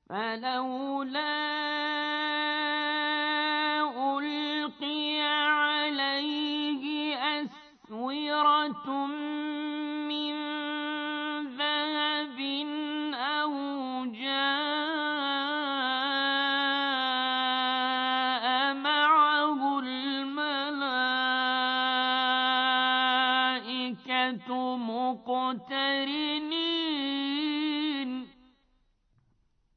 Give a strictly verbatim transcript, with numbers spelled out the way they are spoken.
فلولا ألقي عليه أسورة من ذهب أو جاء معه الملائكة مقترنين